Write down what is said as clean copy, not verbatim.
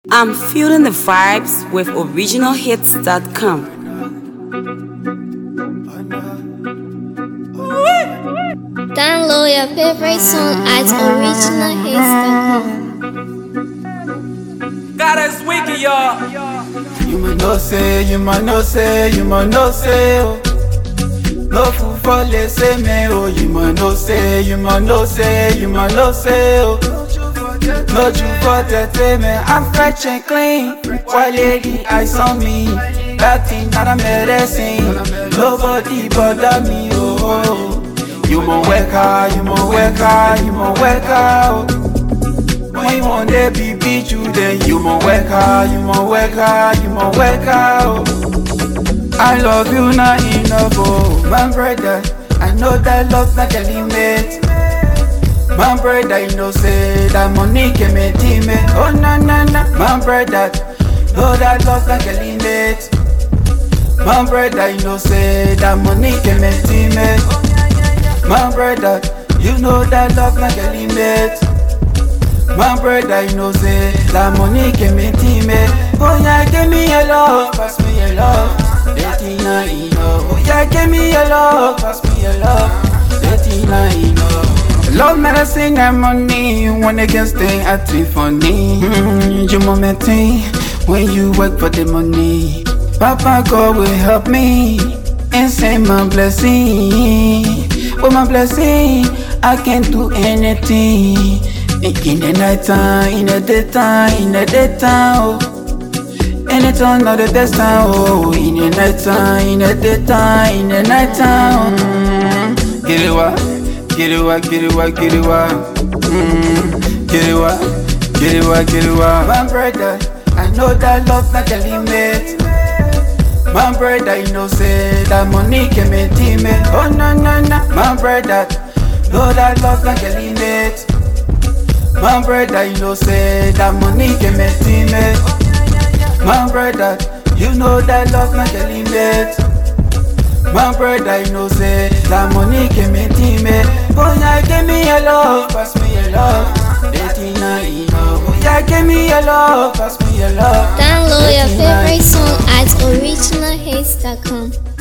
I'm feeling the vibes with originalhits.com. Download your favorite song at originalhits.com. God is wicked, y'all. You might not say, you might not say, you might not say, oh. No fool for les say me, oh. You might not say, you might not say, you might not say, oh. No you for tete me, I'm fresh and clean. Why lady eyes on me? That thing that I'm medicine. Nobody bother me, oh. You mo weka, you mo weka, you mo weka, oh. When you want that beat you, then you mo weka, you mo weka, you mo weka, oh. I love you not enough, oh. My brother, I know that love not a limit. My brother, you know say that money can make me. Oh na na na, my brother, know that love not a limit. My brother, you know say that money can make me. My brother, you know that love not a limit. My brother, you know say that money can make me. Oh yeah, give me your love, pass me your love. Letting I know. Oh yeah, give me your love, pass me your love. Letting I know. Love medicine and money, when they can stay active for me. You moment when you work for the money. Papa God will help me and send my blessing. Oh my blessing, I can do anything. In the night time, in the daytime, in the daytime, oh. Anytime, not the best time, oh. In the night time, in the daytime, in the night time, oh. Get it what? Get it what? Get it what? Get it what? Get it what? Get it what? Get it what? My brother, I know that love not a limit. My brother, you know say that money can make me. Oh no no no, my brother, know that love not a limit. My brother, you know say that money can make me. My brother, you know that love not a limit. My brother, you know say that money can make me. Oh yeah, give me your love, pass me your love. Letting I know. Oh yeah, give me your love, pass me your love. Download your favorite song at originalhits.com.